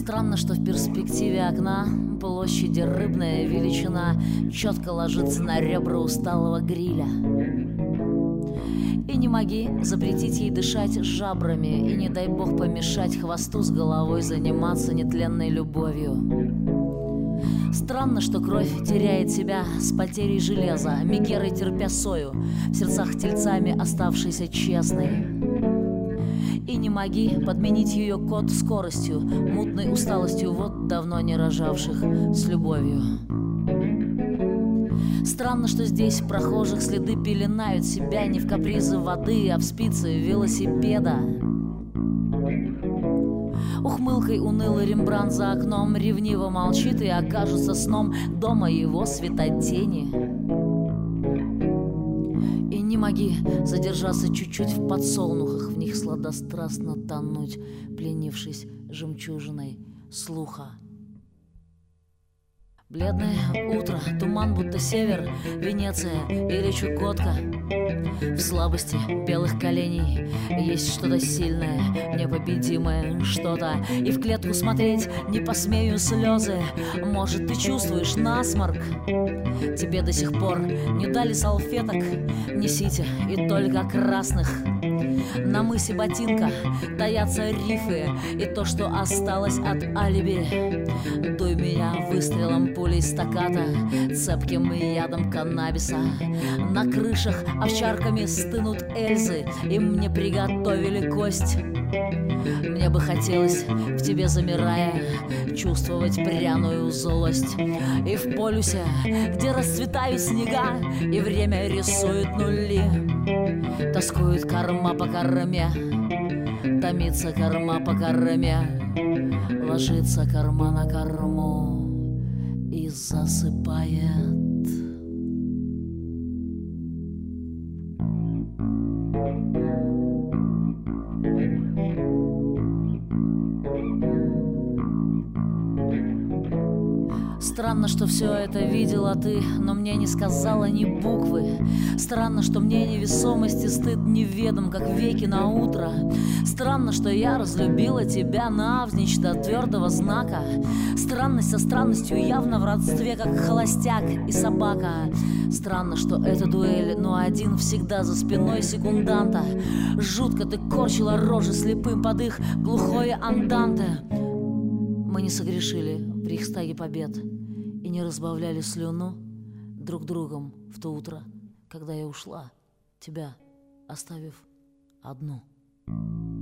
Странно, что в перспективе окна площади рыбная величина четко ложится на ребра усталого гриля. И не моги запретить ей дышать жабрами, и не дай бог помешать хвосту с головой заниматься нетленной любовью. Странно, что кровь теряет себя с потерей железа, мегерой терпя сою, в сердцах тельцами оставшейся честной. И не моги подменить ее код скоростью, мутной усталостью вот давно не рожавших с любовью. Странно, что здесь прохожих следы пеленают себя не в капризы воды, а в спицы велосипеда. Ухмылкой унылый Рембрандт за окном ревниво молчит, и окажется сном дома его светотени. И не моги задержаться чуть-чуть в подсолнухах, в них сладострастно тонуть, пленившись жемчужиной слуха. Бледное утро, туман будто север, Венеция или Чукотка. В слабости белых коленей есть что-то сильное, непобедимое что-то. И в клетку смотреть не посмею слезы. Может, ты чувствуешь насморк? Тебе до сих пор не дали салфеток, несите и только красных. На мысе ботинка таятся рифы и то, что осталось от алиби. Дуй меня выстрелом пулей стаката, цепким ядом каннабиса. На крышах овчарками стынут эльзы, и мне приготовили кость. Мне бы хотелось, в тебе замирая, чувствовать пряную злость. И в полюсе, где расцветают снега, и время рисует нули, тоскует корма по корме, томится корма по корме, ложится корма на корму и засыпает. Странно, что все это видела ты, но мне не сказала ни буквы. Странно, что мне невесомость и стыд неведом, как веки на утро. Странно, что я разлюбила тебя навзничь до твердого знака. Странность со странностью явно в родстве, как холостяк и собака. Странно, что эта дуэль, но один всегда за спиной секунданта. Жутко ты корчила рожи слепым под их глухое анданте. Мы не согрешили в Рейхстаге побед и не разбавляли слюну друг другом в то утро, когда я ушла, тебя оставив одну.